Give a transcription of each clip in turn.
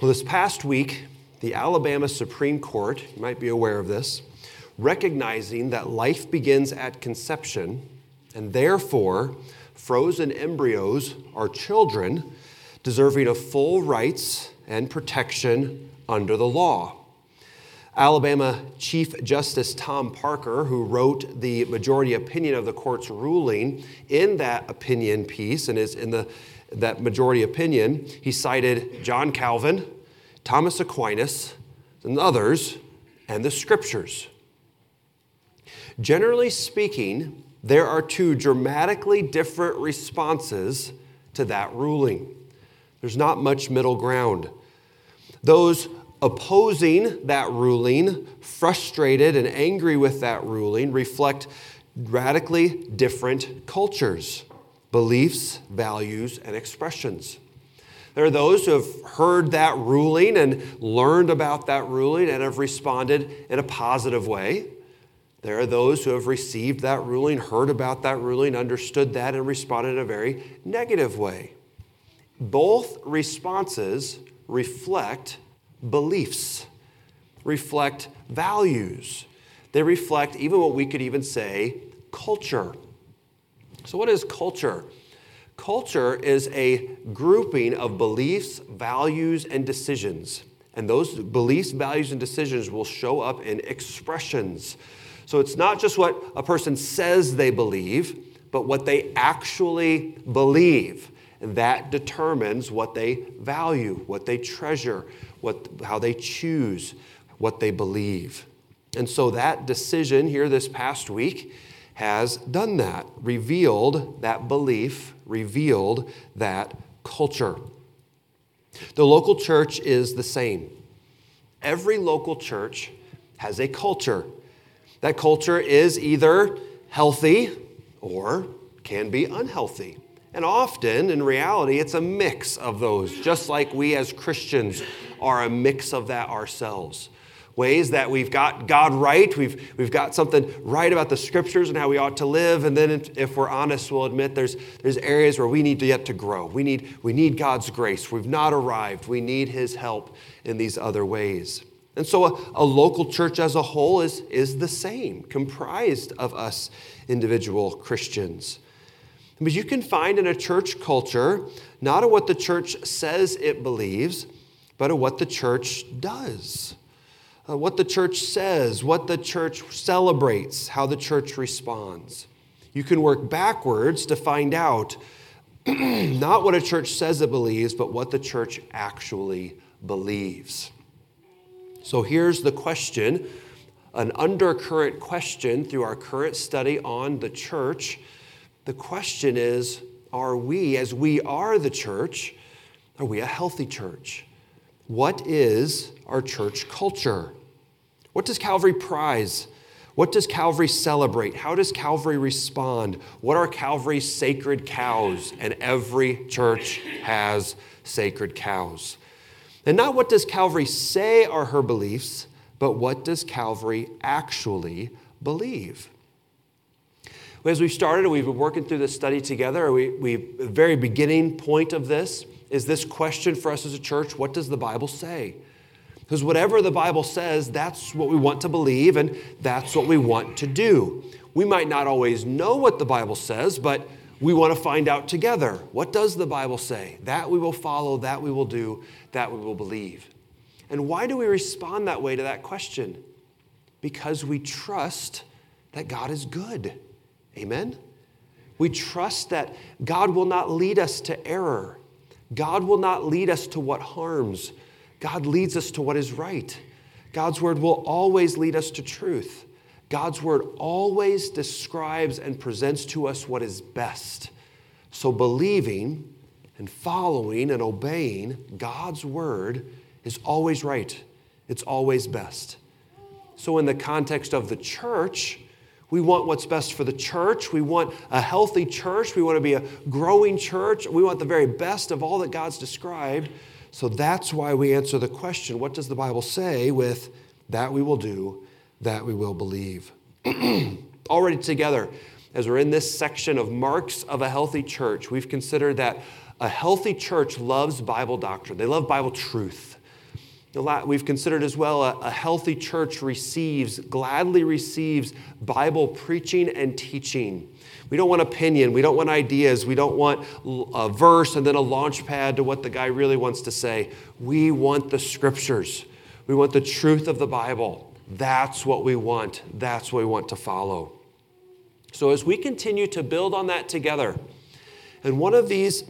Well, this past week, the Alabama Supreme Court, you might be aware of this, recognizing that life begins at conception, and therefore frozen embryos are children deserving of full rights and protection under the law. Alabama Chief Justice Tom Parker, who wrote the majority opinion of the court's ruling, in that opinion piece and is in that majority opinion, he cited John Calvin, Thomas Aquinas, and others, and the scriptures. Generally speaking, there are two dramatically different responses to that ruling. There's not much middle ground. Those opposing that ruling, frustrated and angry with that ruling, reflect radically different cultures, beliefs, values, and expressions. There are those who have heard that ruling and learned about that ruling and have responded in a positive way. There are those who have received that ruling, heard about that ruling, understood that, and responded in a very negative way. Both responses reflect beliefs, reflect values. They reflect even what we could even say culture. So what is culture? Culture is a grouping of beliefs, values, and decisions. And those beliefs, values, and decisions will show up in expressions. So it's not just what a person says they believe, but what they actually believe. And that determines what they value, what they treasure, how they choose, what they believe. And so that decision here this past week has done that, revealed that belief, revealed that culture. The local church is the same. Every local church has a culture. That culture is either healthy or can be unhealthy. And often, in reality, it's a mix of those, just like we as Christians are a mix of that ourselves. Ways that we've got God right, we've got something right about the scriptures and how we ought to live, and then if we're honest, we'll admit there's areas where we need to yet to grow. We need God's grace. We've not arrived. We need His help in these other ways. And so a local church as a whole is the same, comprised of us individual Christians. But you can find in a church culture not of what the church says it believes, but of what the church does. What the church says, what the church celebrates, how the church responds. You can work backwards to find out not what a church says it believes, but what the church actually believes. So here's the question, an undercurrent question through our current study on the church. The question is, are we, as we are the church, are we a healthy church? What is our church culture? What does Calvary prize? What does Calvary celebrate? How does Calvary respond? What are Calvary's sacred cows? And every church has sacred cows. And not what does Calvary say are her beliefs, but what does Calvary actually believe? As we've started, we've been working through this study together. The very beginning point of this is this question for us as a church: what does the Bible say? Because whatever the Bible says, that's what we want to believe, and that's what we want to do. We might not always know what the Bible says, but we want to find out together. What does the Bible say? That we will follow, that we will do, that we will believe. And why do we respond that way to that question? Because we trust that God is good. Amen? We trust that God will not lead us to error. God will not lead us to what harms. God leads us to what is right. God's word will always lead us to truth. God's word always describes and presents to us what is best. So believing and following and obeying God's word is always right. It's always best. So in the context of the church, we want what's best for the church. We want a healthy church. We want to be a growing church. We want the very best of all that God's described. So that's why we answer the question, what does the Bible say, with that we will do, that we will believe. Already together, as we're in this section of marks of a healthy church, we've considered that a healthy church loves Bible doctrine. They love Bible truth. We've considered as well a healthy church gladly receives Bible preaching and teaching. We don't want opinion. We don't want ideas. We don't want a verse and then a launch pad to what the guy really wants to say. We want the scriptures. We want the truth of the Bible. That's what we want. That's what we want to follow. So as we continue to build on that together, and one of these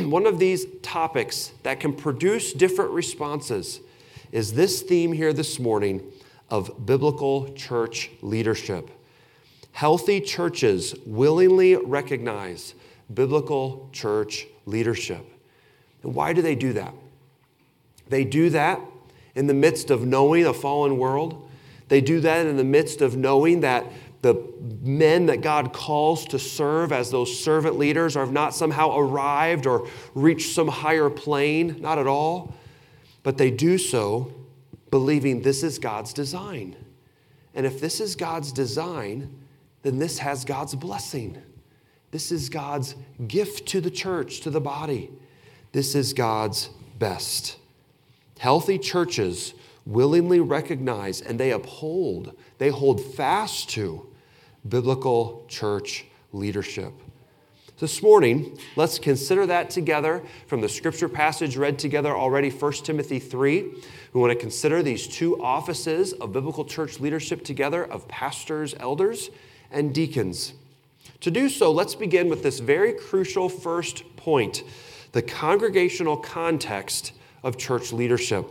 topics that can produce different responses is this theme here this morning of biblical church leadership. Healthy churches willingly recognize biblical church leadership. And why do they do that? They do that in the midst of knowing a fallen world. They do that in the midst of knowing that the men that God calls to serve as those servant leaders have not somehow arrived or reached some higher plane, not at all. But they do so believing this is God's design. And if this is God's design, then this has God's blessing. This is God's gift to the church, to the body. This is God's best. Healthy churches willingly recognize and they hold fast to biblical church leadership. This morning, let's consider that together from the scripture passage read together already, 1 Timothy 3. We want to consider these two offices of biblical church leadership together of pastors, elders, and deacons. To do so, let's begin with this very crucial first point, the congregational context of church leadership.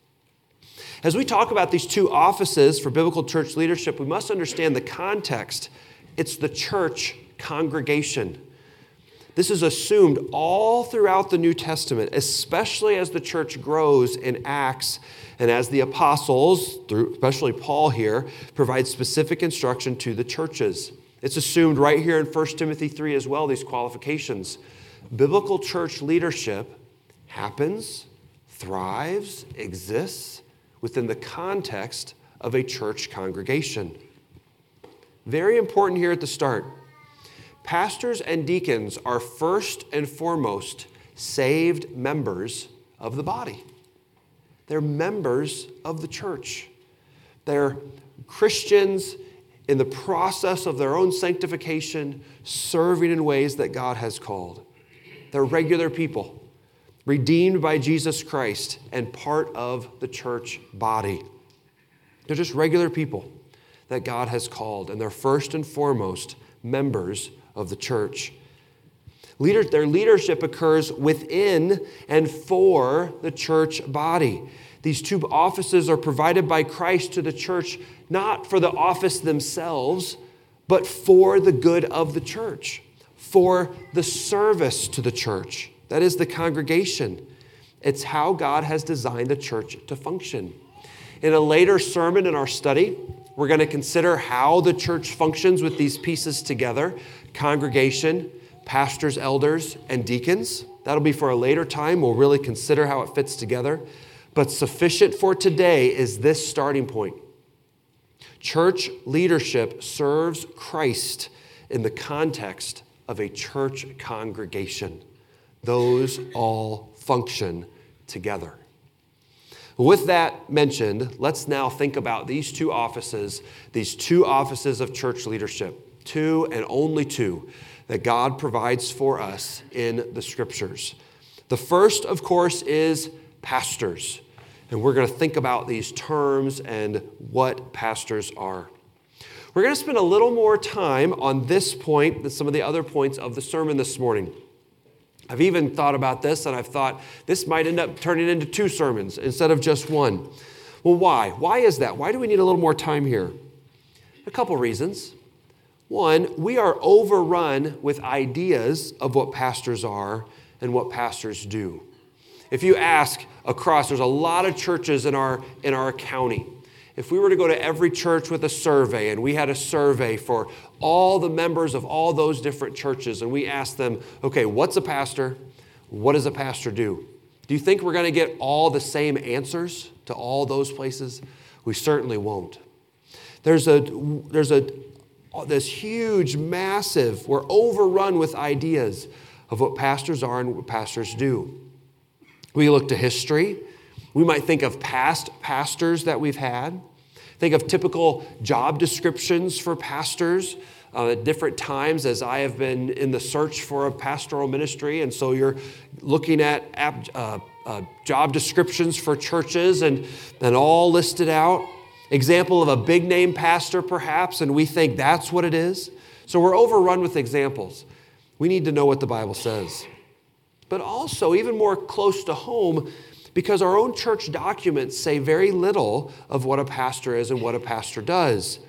As we talk about these two offices for biblical church leadership, we must understand the context. It's the church congregation. This is assumed all throughout the New Testament, especially as the church grows in Acts and as the apostles, especially Paul here, provide specific instruction to the churches. It's assumed right here in 1 Timothy 3 as well, these qualifications. Biblical church leadership happens, thrives, exists within the context of a church congregation. Very important here at the start. Pastors and deacons are first and foremost saved members of the body. They're members of the church. They're Christians in the process of their own sanctification, serving in ways that God has called. They're regular people, redeemed by Jesus Christ and part of the church body. They're just regular people that God has called, and they're first and foremost members of the church. Their leadership occurs within and for the church body. These two offices are provided by Christ to the church, not for the office themselves, but for the good of the church, for the service to the church. That is the congregation. It's how God has designed the church to function. In a later sermon in our study, we're going to consider how the church functions with these pieces together: congregation, pastors, elders, and deacons. That'll be for a later time. We'll really consider how it fits together. But sufficient for today is this starting point. Church leadership serves Christ in the context of a church congregation. Those all function together. With that mentioned, let's now think about these two offices of church leadership, two and only two that God provides for us in the scriptures. The first, of course, is pastors. And we're going to think about these terms and what pastors are. We're going to spend a little more time on this point than some of the other points of the sermon this morning. I've even thought about this, and I've thought this might end up turning into two sermons instead of just one. Well, why? Why is that? Why do we need a little more time here? A couple reasons. One, we are overrun with ideas of what pastors are and what pastors do. If you ask across, there's a lot of churches in our county. If we were to go to every church with a survey, and we had a survey for all the members of all those different churches, and we asked them, okay, what's a pastor? What does a pastor do? Do you think we're going to get all the same answers to all those places? We certainly won't. There's this huge, massive, we're overrun with ideas of what pastors are and what pastors do. We look to history. We might think of past pastors that we've had. Think of typical job descriptions for pastors at different times as I have been in the search for a pastoral ministry. And so you're looking at job descriptions for churches and all listed out. Example of a big name pastor perhaps, and we think that's what it is. So we're overrun with examples. We need to know what the Bible says. But also, even more close to home, because our own church documents say very little of what a pastor is and what a pastor does.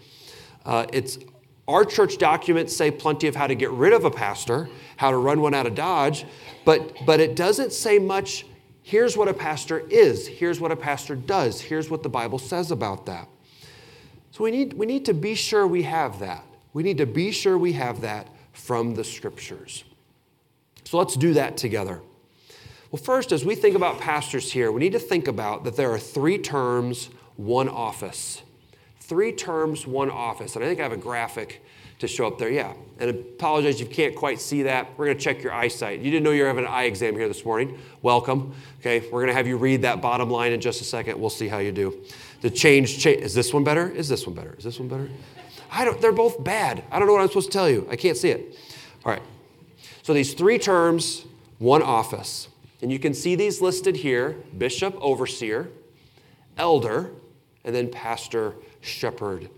Our church documents say plenty of how to get rid of a pastor, how to run one out of Dodge, but it doesn't say much. Here's what a pastor is. Here's what a pastor does. Here's what the Bible says about that. So we need to be sure we have that. We need to be sure we have that from the Scriptures. So let's do that together. Well, first, as we think about pastors here, we need to think about that there are 3 terms, 1 office. 3 terms, 1 office. And I think I have a graphic to show up there. Yeah. And I apologize, you can't quite see that. We're going to check your eyesight. You didn't know you were having an eye exam here this morning. Welcome. Okay. We're going to have you read that bottom line in just a second. We'll see how you do. The change. Is this one better? Is this one better? Is this one better? They're both bad. I don't know what I'm supposed to tell you. I can't see it. All right. So these 3 terms, 1 office. And you can see these listed here: bishop, overseer, elder, and then pastor, shepherd.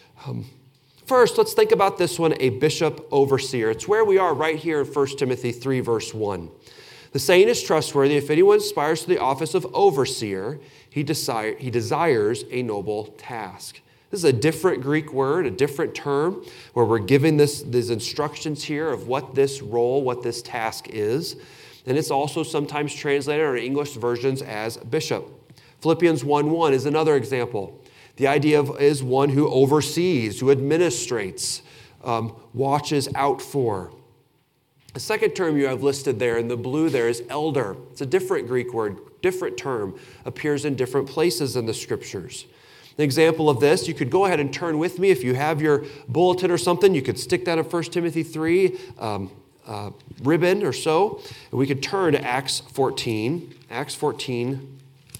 First, let's think about this one, a bishop, overseer. It's where we are right here in 1 Timothy 3, verse 1. The saying is trustworthy: if anyone aspires to the office of overseer, he desires a noble task. This is a different Greek word, a different term, where we're giving these instructions here of what this role, what this task is. And it's also sometimes translated in our English versions as bishop. Philippians 1:1 is another example. The idea is one who oversees, who administrates, watches out for. The second term you have listed there in the blue there is elder. It's a different Greek word, different term, appears in different places in the Scriptures. An example of this, you could go ahead and turn with me. If you have your bulletin or something, you could stick that in 1 Timothy 3 ribbon or so. And we could turn to Acts 14. Acts 14,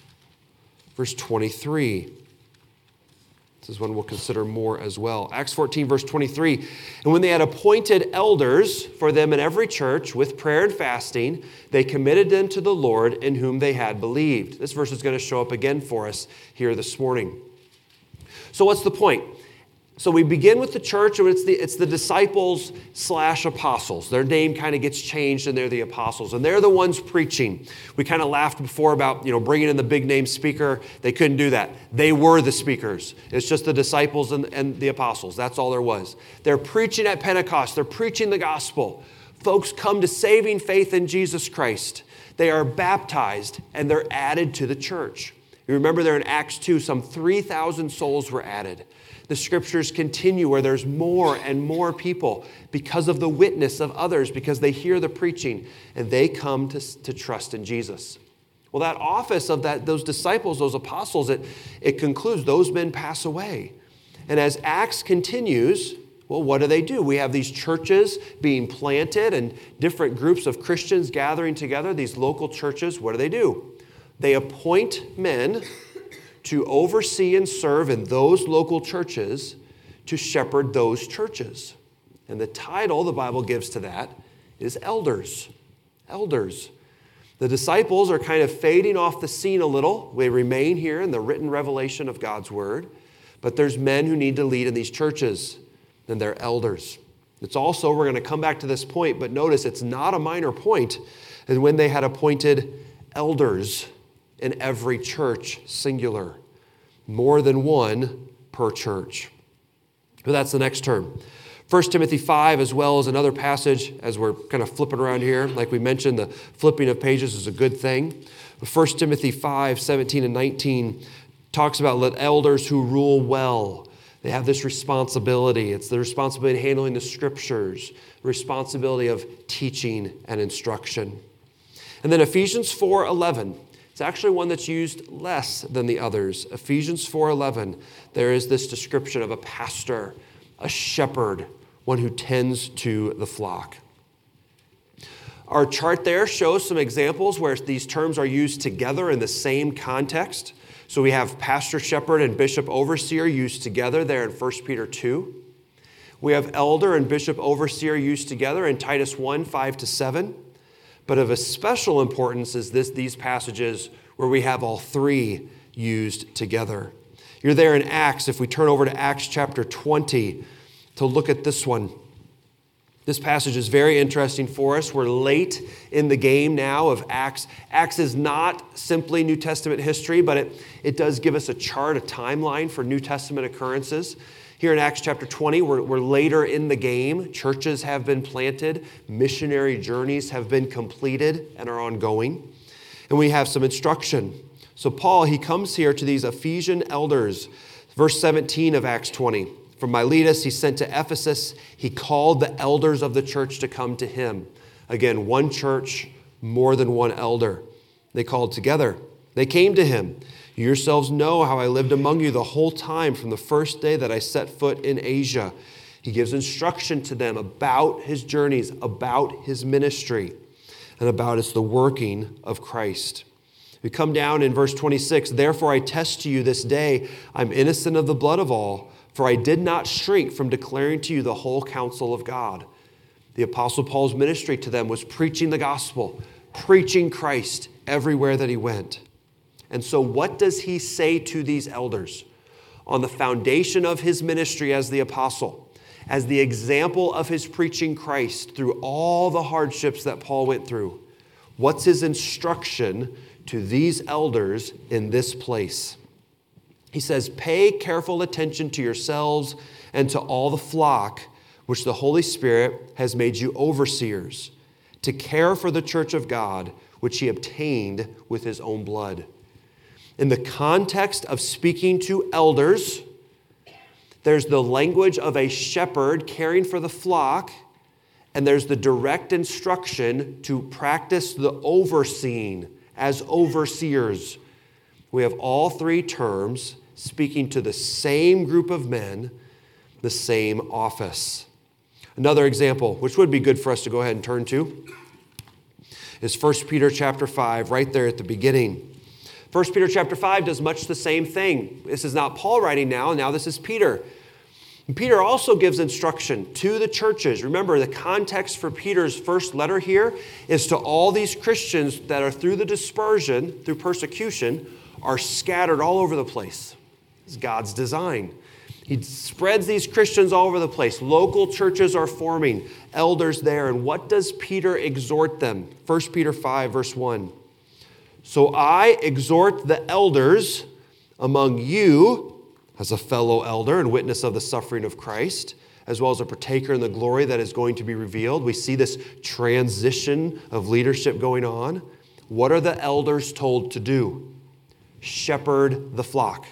verse 23. This is one we'll consider more as well. Acts 14, verse 23. And when they had appointed elders for them in every church with prayer and fasting, they committed them to the Lord in whom they had believed. This verse is going to show up again for us here this morning. So what's the point? So we begin with the church, and it's the disciples / apostles. Their name kind of gets changed, and they're the apostles. And they're the ones preaching. We kind of laughed before about, bringing in the big name speaker. They couldn't do that. They were the speakers. It's just the disciples and the apostles. That's all there was. They're preaching at Pentecost. They're preaching the gospel. Folks come to saving faith in Jesus Christ. They are baptized, and they're added to the church. You remember there in Acts 2, some 3,000 souls were added. The Scriptures continue where there's more and more people because of the witness of others, because they hear the preaching, and they come to trust in Jesus. Well, that office of those disciples, those apostles, it concludes. Those men pass away. And as Acts continues, well, what do? We have these churches being planted and different groups of Christians gathering together, these local churches. What do? They appoint men to oversee and serve in those local churches to shepherd those churches. And the title the Bible gives to that is elders. Elders. The disciples are kind of fading off the scene a little. They remain here in the written revelation of God's word. But there's men who need to lead in these churches, and they're elders. It's also, we're going to come back to this point, but notice it's not a minor point. And when they had appointed elders in every church, singular. More than one per church. But that's the next term. 1 Timothy 5, as well as another passage, as we're kind of flipping around here. Like we mentioned, the flipping of pages is a good thing. But 1 Timothy 5, 17 and 19 talks about let elders who rule well. They have this responsibility. It's the responsibility of handling the Scriptures, the responsibility of teaching and instruction. And then Ephesians 4:11. It's actually one that's used less than the others. Ephesians 4:11. There is this description of a pastor, a shepherd, one who tends to the flock. Our chart there shows some examples where these terms are used together in the same context. So we have pastor, shepherd, and bishop, overseer used together there in 1 Peter 2. We have elder and bishop, overseer used together in Titus 1, 5-7. But of a special importance is these passages where we have all three used together. You're there in Acts. If we turn over to Acts chapter 20 to look at this one. This passage is very interesting for us. We're late in the game now of Acts. Acts is not simply New Testament history, but it does give us a chart, a timeline for New Testament occurrences. Here in Acts chapter 20, we're later in the game. Churches have been planted. Missionary journeys have been completed and are ongoing. And we have some instruction. So Paul, he comes here to these Ephesian elders. Verse 17 of Acts 20. From Miletus, he sent to Ephesus. He called the elders of the church to come to him. Again, one church, more than one elder. They called together. They came to him. You yourselves know how I lived among you the whole time from the first day that I set foot in Asia. He gives instruction to them about his journeys, about his ministry, and about the working of Christ. We come down in verse 26. Therefore I test to you this day, I'm innocent of the blood of all, for I did not shrink from declaring to you the whole counsel of God. The Apostle Paul's ministry to them was preaching the gospel, preaching Christ everywhere that he went. And so what does he say to these elders? On the foundation of his ministry as the apostle, as the example of his preaching Christ through all the hardships that Paul went through, what's his instruction to these elders in this place? He says, pay careful attention to yourselves and to all the flock which the Holy Spirit has made you overseers, to care for the church of God, which he obtained with his own blood. In the context of speaking to elders, there's the language of a shepherd caring for the flock, and there's the direct instruction to practice the overseeing as overseers. We have all three terms speaking to the same group of men, the same office. Another example, which would be good for us to go ahead and turn to, is 1 Peter chapter 5, right there at the beginning. 1 Peter chapter 5 does much the same thing. This is not Paul writing now this is Peter. And Peter also gives instruction to the churches. Remember, the context for Peter's first letter here is to all these Christians that are through the dispersion, through persecution, are scattered all over the place. It's God's design. He spreads these Christians all over the place. Local churches are forming, elders there. And what does Peter exhort them? 1 Peter 5, verse 1. So I exhort the elders among you as a fellow elder and witness of the suffering of Christ, as well as a partaker in the glory that is going to be revealed. We see this transition of leadership going on. What are the elders told to do? Shepherd the flock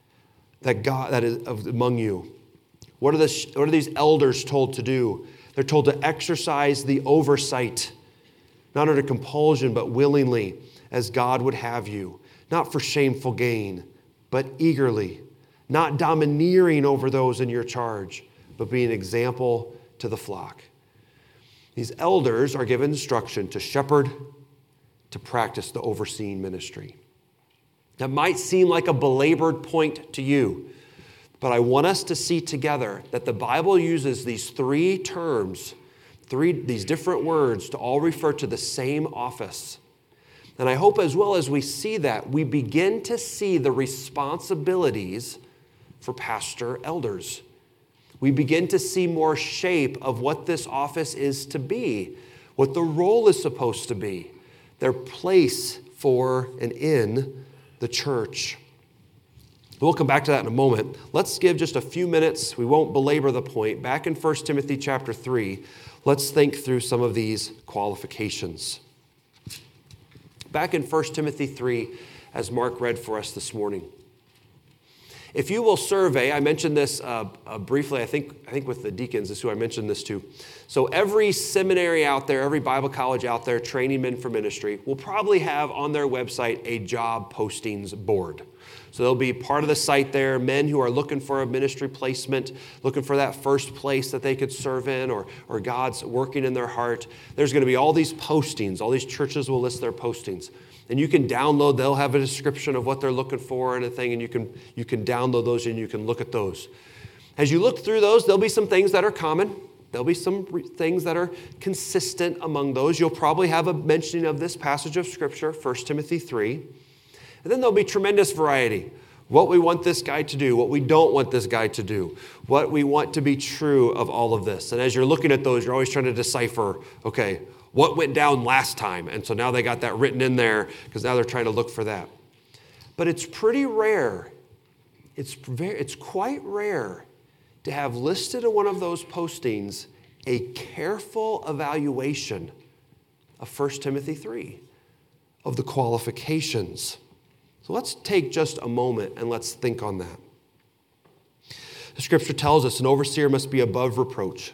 that is among you. What are these elders told to do? They're told to exercise the oversight, not under compulsion, but willingly, as God would have you, not for shameful gain, but eagerly, not domineering over those in your charge, but being an example to the flock. These elders are given instruction to shepherd, to practice the overseeing ministry. That might seem like a belabored point to you, but I want us to see together that the Bible uses these three terms, these different words to all refer to the same office. And I hope as well as we see that, we begin to see the responsibilities for pastor elders. We begin to see more shape of what this office is to be, what the role is supposed to be, their place for and in the church. We'll come back to that in a moment. Let's give just a few minutes. We won't belabor the point. Back in 1 Timothy chapter 3, let's think through some of these qualifications. Back in 1 Timothy 3, as Mark read for us this morning. If you will survey, I mentioned this briefly, I think with the deacons is who I mentioned this to. So every seminary out there, every Bible college out there training men for ministry will probably have on their website a job postings board. So there'll be part of the site there, men who are looking for a ministry placement, looking for that first place that they could serve in, or God's working in their heart. There's going to be all these postings. All these churches will list their postings. And you can download, they'll have a description of what they're looking for and a thing, and you can download those and you can look at those. As you look through those, there'll be some things that are common. There'll be some things that are consistent among those. You'll probably have a mentioning of this passage of Scripture, 1 Timothy 3. And then there'll be tremendous variety. What we want this guy to do, what we don't want this guy to do, what we want to be true of all of this. And as you're looking at those, you're always trying to decipher, okay, what went down last time? And so now they got that written in there because now they're trying to look for that. But it's pretty rare. It's quite rare to have listed in one of those postings a careful evaluation of 1 Timothy 3, of the qualifications. So let's take just a moment and let's think on that. The Scripture tells us an overseer must be above reproach.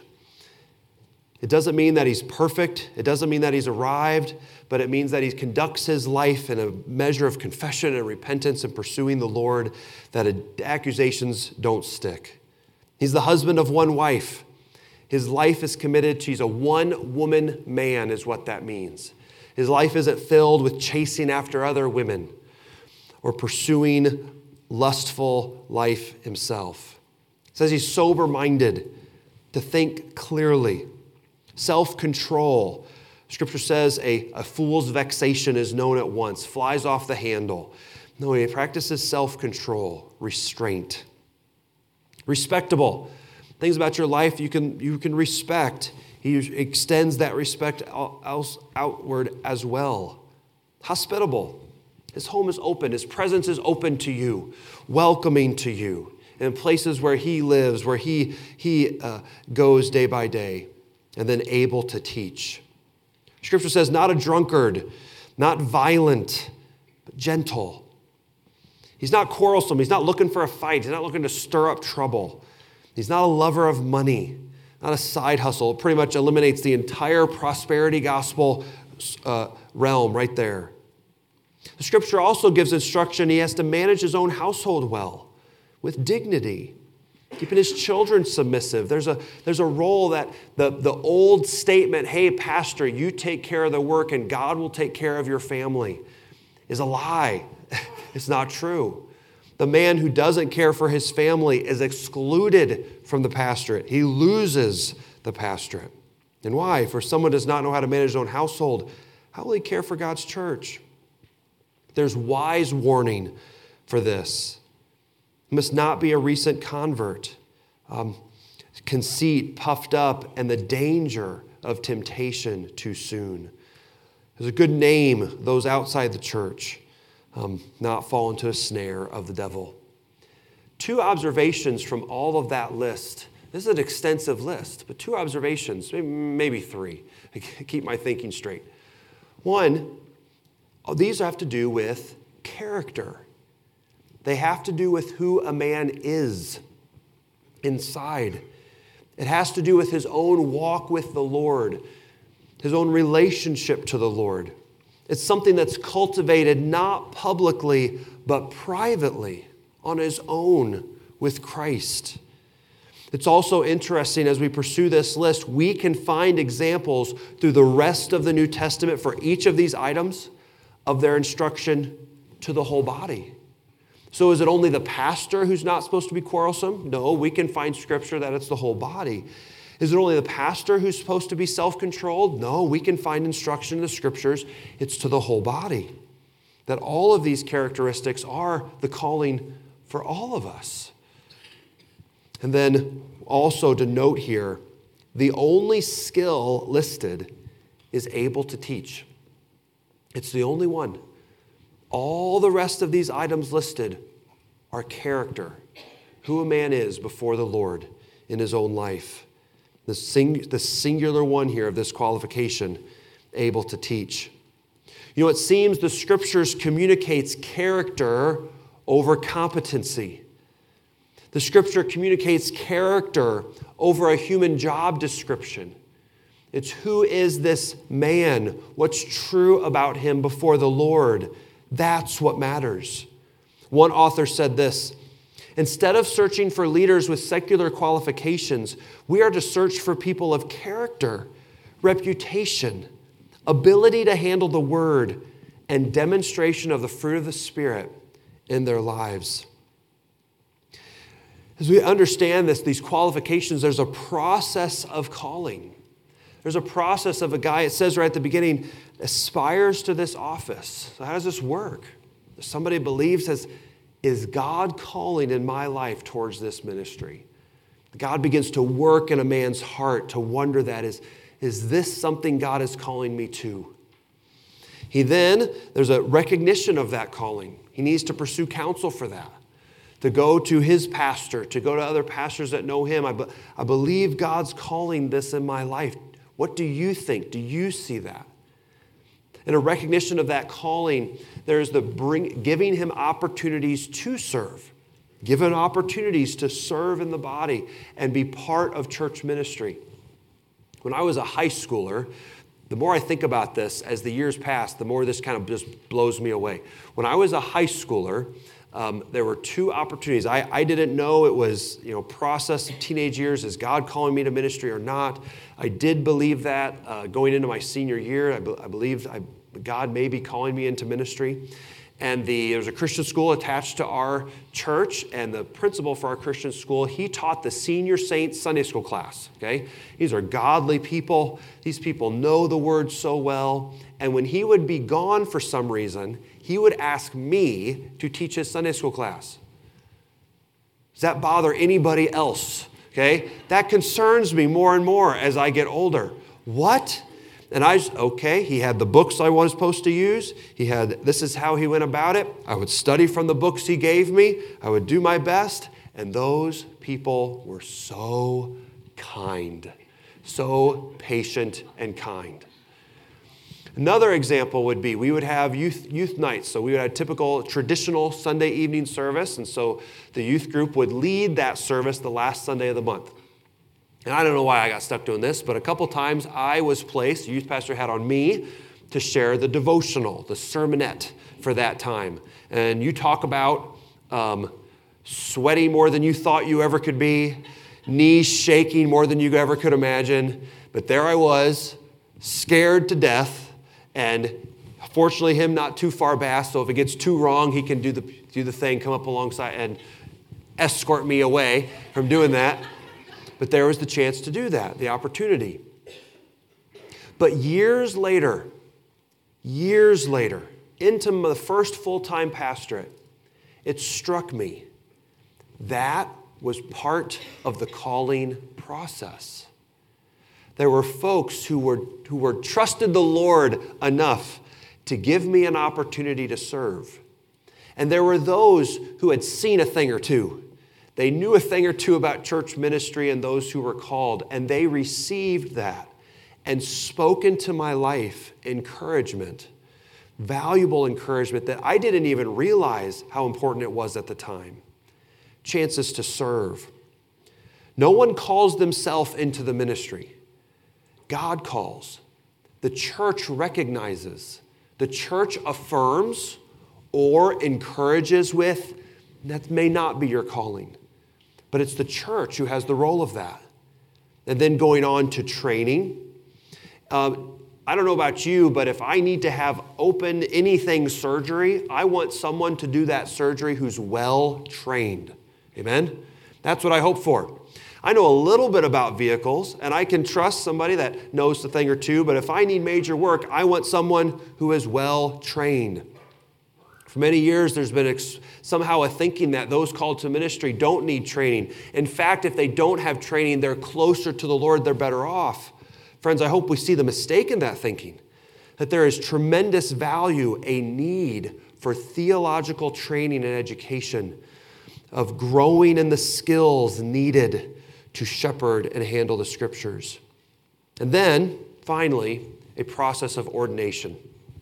It doesn't mean that he's perfect. It doesn't mean that he's arrived, but it means that he conducts his life in a measure of confession and repentance and pursuing the Lord, that accusations don't stick. He's the husband of one wife. His life is committed to, he's a one-woman man is what that means. His life isn't filled with chasing after other women or pursuing lustful life himself. It says he's sober-minded, to think clearly. Self-control. Scripture says a fool's vexation is known at once, flies off the handle. No, he practices self-control, restraint. Respectable. Things about your life you can respect. He extends that respect outward as well. Hospitable. His home is open. His presence is open to you, welcoming to you in places where he lives, where he goes day by day. And then able to teach. Scripture says not a drunkard, not violent, but gentle. He's not quarrelsome. He's not looking for a fight. He's not looking to stir up trouble. He's not a lover of money, not a side hustle. It pretty much eliminates the entire prosperity gospel realm right there. The Scripture also gives instruction he has to manage his own household well, with dignity. Keeping his children submissive. There's a role that the old statement, hey, pastor, you take care of the work and God will take care of your family, is a lie. It's not true. The man who doesn't care for his family is excluded from the pastorate. He loses the pastorate. And why? For someone does not know how to manage his own household, how will he care for God's church? There's wise warning for this. He must not be a recent convert. Conceit, puffed up, and the danger of temptation too soon. There's a good name, those outside the church, not fall into a snare of the devil. 2 observations from all of that list. This is an extensive list, but 2 observations, maybe 3. I keep my thinking straight. 1, these have to do with character. They have to do with who a man is inside. It has to do with his own walk with the Lord, his own relationship to the Lord. It's something that's cultivated not publicly, but privately on his own with Christ. It's also interesting as we pursue this list, we can find examples through the rest of the New Testament for each of these items of their instruction to the whole body. So is it only the pastor who's not supposed to be quarrelsome? No, we can find scripture that it's the whole body. Is it only the pastor who's supposed to be self-controlled? No, we can find instruction in the scriptures. It's to the whole body. That all of these characteristics are the calling for all of us. And then also to note here, the only skill listed is able to teach. It's the only one. All the rest of these items listed are character, who a man is before the Lord in his own life. The singular one here of this qualification, able to teach. You know, it seems the scriptures communicates character over competency. The Scripture communicates character over a human job description. It's who is this man? What's true about him before the Lord? That's what matters. One author said this: instead of searching for leaders with secular qualifications, we are to search for people of character, reputation, ability to handle the word, and demonstration of the fruit of the Spirit in their lives. As we understand these qualifications, there's a process of calling. There's a process of a guy, it says right at the beginning, aspires to this office. So how does this work? Somebody believes, is God calling in my life towards this ministry? God begins to work in a man's heart to wonder that, is this something God is calling me to? There's a recognition of that calling. He needs to pursue counsel for that, to go to his pastor, to go to other pastors that know him. I believe God's calling this in my life. What do you think? Do you see that? In a recognition of that calling, there's giving him opportunities to serve, given opportunities to serve in the body and be part of church ministry. When I was a high schooler, the more I think about this as the years pass, the more this kind of just blows me away. When I was a high schooler, there were two opportunities. I didn't know it was, process of teenage years. Is God calling me to ministry or not? I did believe that going into my senior year. I believed God may be calling me into ministry. And there was a Christian school attached to our church, and the principal for our Christian school, he taught the senior saints Sunday school class, okay? These are godly people. These people know the word so well. And when he would be gone for some reason, he would ask me to teach his Sunday school class. Does that bother anybody else? Okay? That concerns me more and more as I get older. What? And he had the books I was supposed to use. This is how he went about it. I would study from the books he gave me. I would do my best. And those people were so kind, so patient and kind. Another example would be we would have youth nights. So we would have a typical traditional Sunday evening service. And so the youth group would lead that service the last Sunday of the month. And I don't know why I got stuck doing this, but a couple times I was placed, the youth pastor had on me to share the devotional, the sermonette for that time. And you talk about sweating more than you thought you ever could be, knees shaking more than you ever could imagine. But there I was, scared to death, and fortunately him not too far back, so if it gets too wrong, he can do the thing, come up alongside and escort me away from doing that. But there was the chance to do that, the opportunity. But years later, into the first full-time pastorate, it struck me that was part of the calling process. There were folks who were trusted the Lord enough to give me an opportunity to serve. And there were those who had seen a thing or two. They knew a thing or two about church ministry and those who were called, and they received that and spoke into my life encouragement, valuable encouragement that I didn't even realize how important it was at the time. Chances to serve. No one calls themselves into the ministry. God calls. The church recognizes. The church affirms or encourages with, that may not be your calling. But it's the church who has the role of that. And then going on to training. I don't know about you, but if I need to have open anything surgery, I want someone to do that surgery who's well trained. Amen? That's what I hope for. I know a little bit about vehicles, and I can trust somebody that knows a thing or two, but if I need major work, I want someone who is well trained. For many years, there's been somehow a thinking that those called to ministry don't need training. In fact, if they don't have training, they're closer to the Lord, they're better off. Friends, I hope we see the mistake in that thinking, that there is tremendous value, a need for theological training and education, of growing in the skills needed to shepherd and handle the Scriptures. And then, finally, a process of ordination.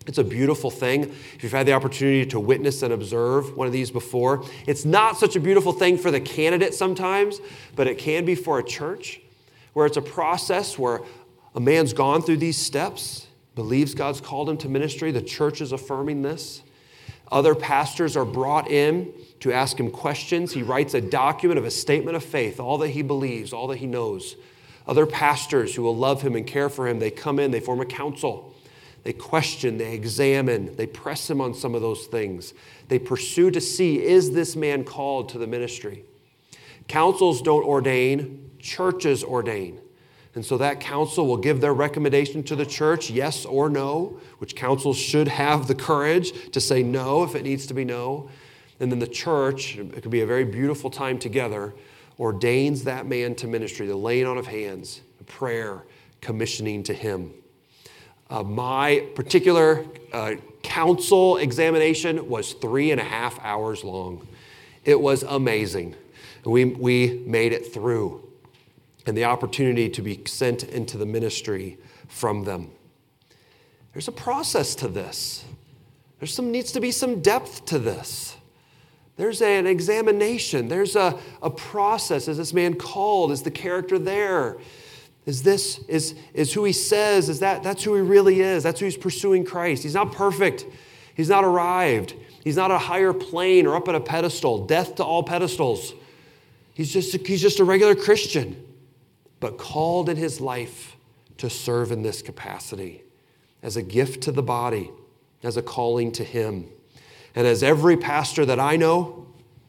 It's a beautiful thing. If you've had the opportunity to witness and observe one of these before, it's not such a beautiful thing for the candidate sometimes, but it can be for a church, where it's a process where a man's gone through these steps, believes God's called him to ministry. The church is affirming this. Other pastors are brought in to ask him questions. He writes a document of a statement of faith, all that he believes, all that he knows. Other pastors who will love him and care for him, they come in, they form a council. They question, they examine, they press him on some of those things. They pursue to see, is this man called to the ministry? Councils don't ordain, churches ordain. And so that council will give their recommendation to the church, yes or no, which councils should have the courage to say no if it needs to be no. And then the church, it could be a very beautiful time together, ordains that man to ministry, the laying on of hands, prayer, commissioning to him. My particular council examination was 3.5 hours long. It was amazing. We made it through. And the opportunity to be sent into the ministry from them. There's a process to this. Needs to be some depth to this. There's an examination. There's a process. Is this man called? Is the character there? Is who he says, that's who he really is. That's who he's pursuing Christ. He's not perfect. He's not arrived. He's not a higher plane or up at a pedestal. Death to all pedestals. He's just a regular Christian, but called in his life to serve in this capacity as a gift to the body, as a calling to him. And as every pastor that I know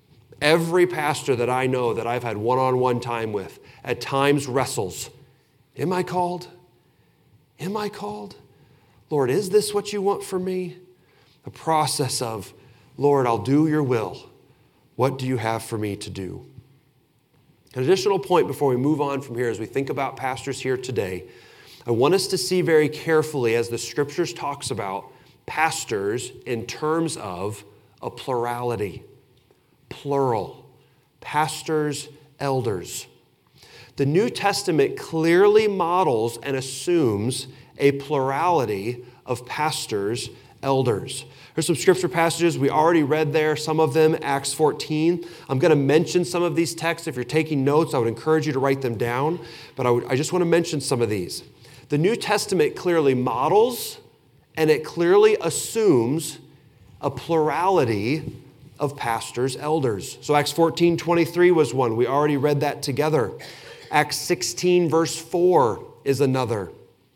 that I've had one-on-one time with, at times wrestles. Am I called? Am I called? Lord, is this what you want for me? The process of, Lord, I'll do your will. What do you have for me to do? An additional point before we move on from here as we think about pastors here today, I want us to see very carefully as the scriptures talks about pastors in terms of a plurality. Plural. Pastors, elders. The New Testament clearly models and assumes a plurality of pastors, elders. There's some scripture passages we already read there, some of them, Acts 14. I'm going to mention some of these texts. If you're taking notes, I would encourage you to write them down, but I just want to mention some of these. The New Testament clearly models and it clearly assumes a plurality of pastors, elders. So Acts 14:23 was one. We already read that together. Acts 16, verse 4 is another.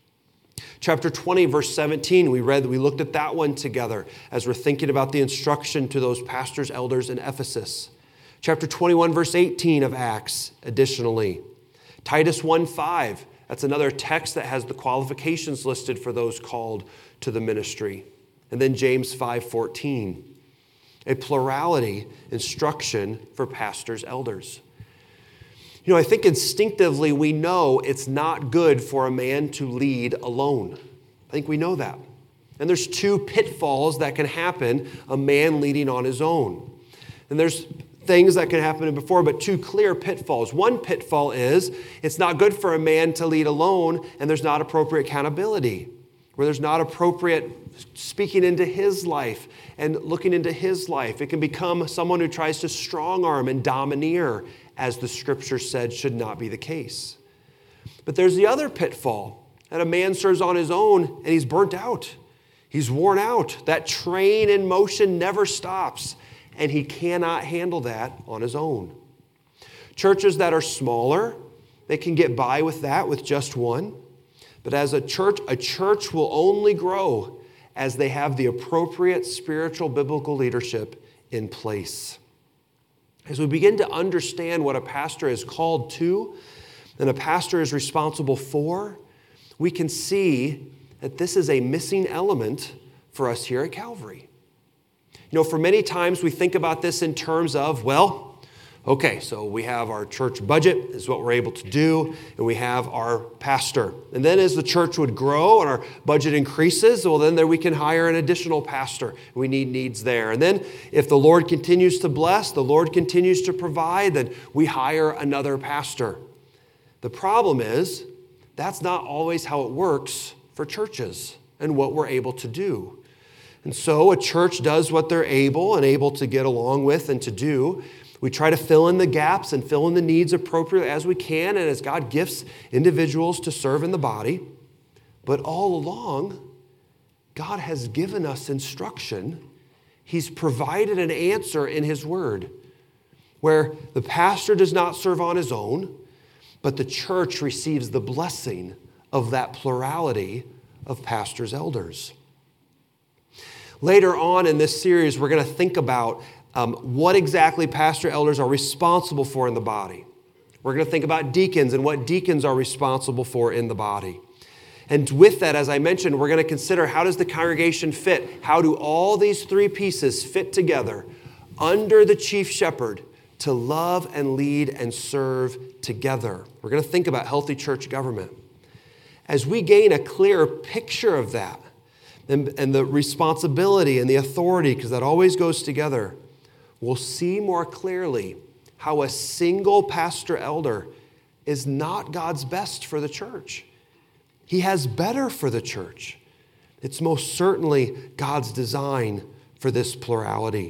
Chapter 20, verse 17, we looked at that one together as we're thinking about the instruction to those pastors, elders in Ephesus. Chapter 21, verse 18 of Acts, additionally. Titus 1:5, that's another text that has the qualifications listed for those called to the ministry. And then James 5:14, a plurality instruction for pastors, elders. You know, I think instinctively we know it's not good for a man to lead alone. I think we know that. And there's two pitfalls that can happen, a man leading on his own. And there's things that can happen before, but two clear pitfalls. One pitfall is it's not good for a man to lead alone, and there's not appropriate accountability, where there's not appropriate speaking into his life and looking into his life. It can become someone who tries to strong arm and domineer, as the scripture said should not be the case. But there's the other pitfall, that a man serves on his own and he's burnt out. He's worn out. That train in motion never stops, and he cannot handle that on his own. Churches that are smaller, they can get by with that with just one. But as a church will only grow as they have the appropriate spiritual biblical leadership in place. As we begin to understand what a pastor is called to and a pastor is responsible for, we can see that this is a missing element for us here at Calvary. You know, for many times we think about this in terms of, well, okay, so we have our church budget, is what we're able to do, and we have our pastor. And then as the church would grow and our budget increases, well, then there we can hire an additional pastor. We need needs there. And then if the Lord continues to bless, the Lord continues to provide, then we hire another pastor. The problem is, that's not always how it works for churches and what we're able to do. And so a church does what they're able to get along with and to do. We try to fill in the gaps and fill in the needs appropriately as we can and as God gifts individuals to serve in the body. But all along, God has given us instruction. He's provided an answer in His Word where the pastor does not serve on his own, but the church receives the blessing of that plurality of pastors, elders. Later on in this series, we're going to think about what exactly pastor elders are responsible for in the body. We're going to think about deacons and what deacons are responsible for in the body. And with that, as I mentioned, we're going to consider how does the congregation fit? How do all these three pieces fit together under the chief shepherd to love and lead and serve together? We're going to think about healthy church government. As we gain a clearer picture of that and the responsibility and the authority, because that always goes together, we'll see more clearly how a single pastor elder is not God's best for the church. He has better for the church. It's most certainly God's design for this plurality.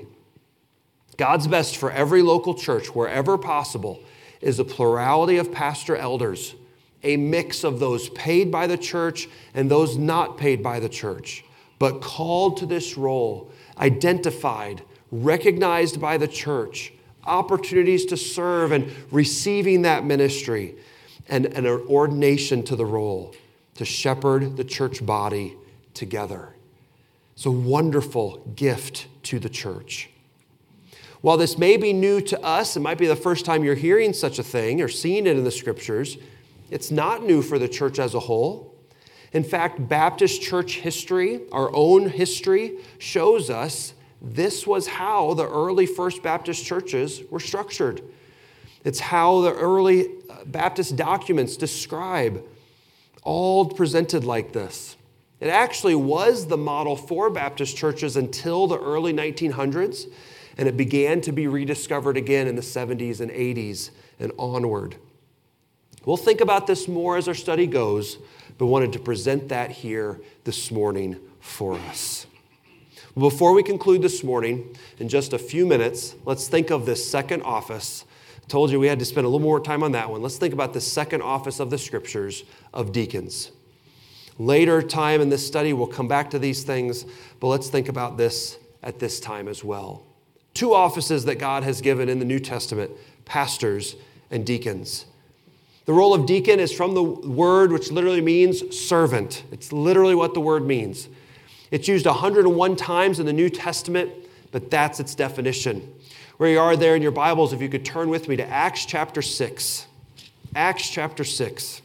God's best for every local church, wherever possible, is a plurality of pastor elders, a mix of those paid by the church and those not paid by the church, but called to this role, identified, recognized by the church, opportunities to serve and receiving that ministry, and an ordination to the role to shepherd the church body together. It's a wonderful gift to the church. While this may be new to us, it might be the first time you're hearing such a thing or seeing it in the scriptures, it's not new for the church as a whole. In fact, Baptist church history, our own history, shows us this was how the early First Baptist churches were structured. It's how the early Baptist documents describe, all presented like this. It actually was the model for Baptist churches until the early 1900s, and it began to be rediscovered again in the 70s and 80s and onward. We'll think about this more as our study goes, but wanted to present that here this morning for us. Before we conclude this morning, in just a few minutes, let's think of this second office. I told you we had to spend a little more time on that one. Let's think about the second office of the scriptures of deacons. Later time in this study, we'll come back to these things, but let's think about this at this time as well. Two offices that God has given in the New Testament, pastors and deacons. The role of deacon is from the word which literally means servant. It's literally what the word means. It's used 101 times in the New Testament, but that's its definition. Where you are there in your Bibles, if you could turn with me to Acts chapter 6. Acts chapter 6.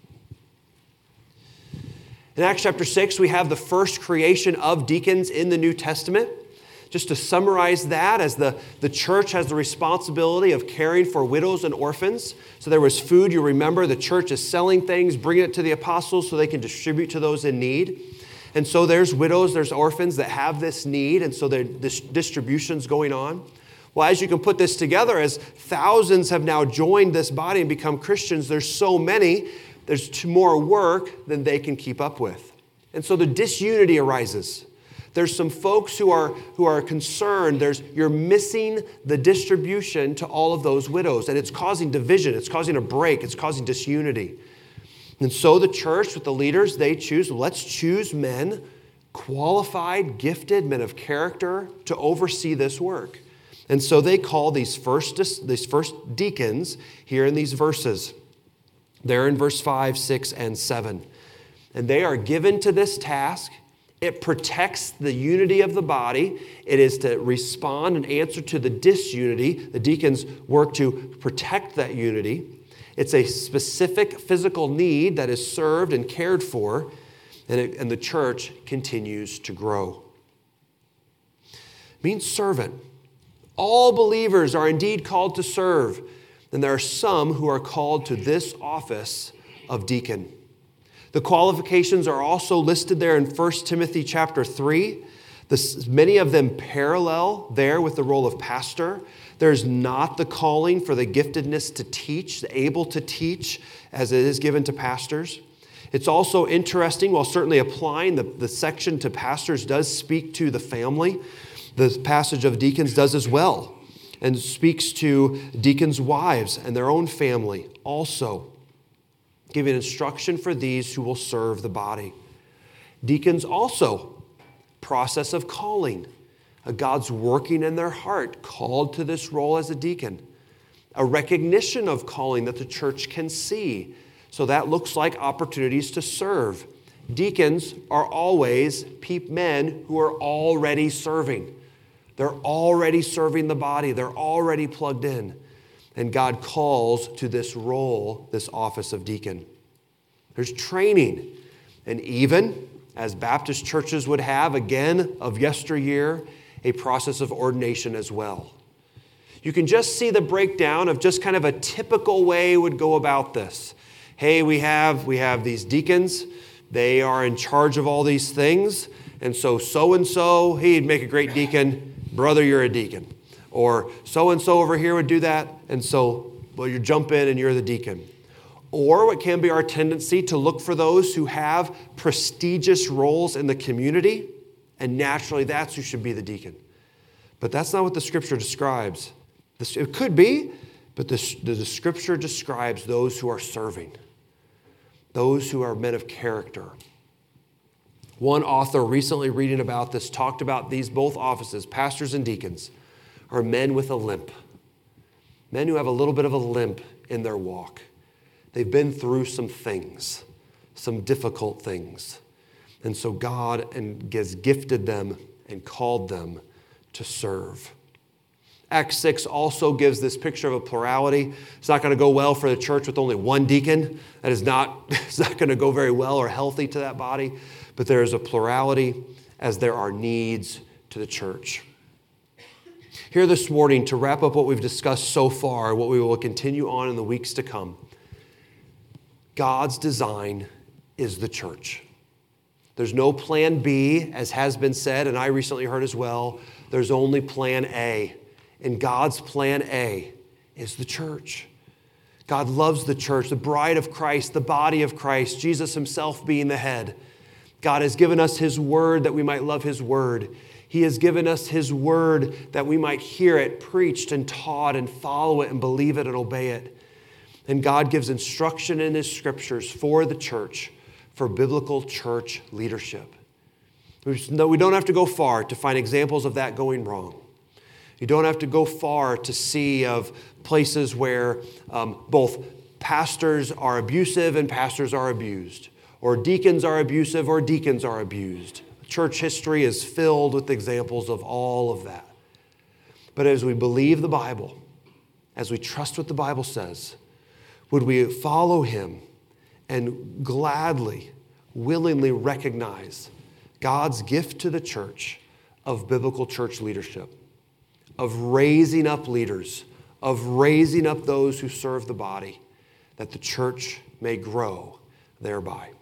In Acts chapter 6, we have the first creation of deacons in the New Testament. Just to summarize that, as the church has the responsibility of caring for widows and orphans. So there was food, you remember, the church is selling things, bringing it to the apostles so they can distribute to those in need. And so there's widows, there's orphans that have this need, and so this distribution's going on. Well, as you can put this together, as thousands have now joined this body and become Christians, there's so many, there's more work than they can keep up with. And so the disunity arises. There's some folks who are concerned. You're missing the distribution to all of those widows, and it's causing division. It's causing a break. It's causing disunity. And so the church with the leaders, let's choose men, qualified, gifted, men of character to oversee this work. And so they call these first deacons here in these verses. They're in verse 5, 6, and 7. And they are given to this task. It protects the unity of the body. It is to respond and answer to the disunity. The deacons work to protect that unity. It's a specific physical need that is served and cared for, and the church continues to grow. It means servant. All believers are indeed called to serve, and there are some who are called to this office of deacon. The qualifications are also listed there in 1 Timothy chapter 3. Many of them parallel there with the role of pastor. There's not the calling for the giftedness to teach, able to teach, as it is given to pastors. It's also interesting, while certainly applying the section to pastors does speak to the family, the passage of deacons does as well, and speaks to deacons' wives and their own family also, giving instruction for these who will serve the body. Deacons also, process of calling. God's working in their heart, called to this role as a deacon. A recognition of calling that the church can see. So that looks like opportunities to serve. Deacons are always men who are already serving. They're already serving the body. They're already plugged in. And God calls to this role, this office of deacon. There's training. And even, as Baptist churches would have, again, of yesteryear, a process of ordination as well. You can just see the breakdown of just kind of a typical way would go about this. Hey, we have these deacons. They are in charge of all these things. And so-and-so, he'd make a great deacon. Brother, you're a deacon. Or so-and-so over here would do that. And so, well, you jump in and you're the deacon. Or what can be our tendency to look for those who have prestigious roles in the community, and naturally that's who should be the deacon. But that's not what the Scripture describes. It could be, but the Scripture describes those who are serving, those who are men of character. One author recently reading about this talked about these both offices, pastors and deacons, are men with a limp. Men who have a little bit of a limp in their walk. They've been through some things, some difficult things. And so God has gifted them and called them to serve. Acts 6 also gives this picture of a plurality. It's not going to go well for the church with only one deacon. That is not, it's not going to go very well or healthy to that body. But there is a plurality as there are needs to the church. Here this morning, to wrap up what we've discussed so far, what we will continue on in the weeks to come, God's design is the church. There's no plan B, as has been said, and I recently heard as well. There's only plan A. And God's plan A is the church. God loves the church, the bride of Christ, the body of Christ, Jesus himself being the head. God has given us his word that we might love his word. He has given us his word that we might hear it preached and taught and follow it and believe it and obey it. And God gives instruction in his scriptures for the church, for biblical church leadership. We don't have to go far to find examples of that going wrong. You don't have to go far to see of places where both pastors are abusive and pastors are abused, or deacons are abusive or deacons are abused. Church history is filled with examples of all of that. But as we believe the Bible, as we trust what the Bible says, would we follow him and gladly, willingly recognize God's gift to the church of biblical church leadership, of raising up leaders, of raising up those who serve the body, that the church may grow thereby.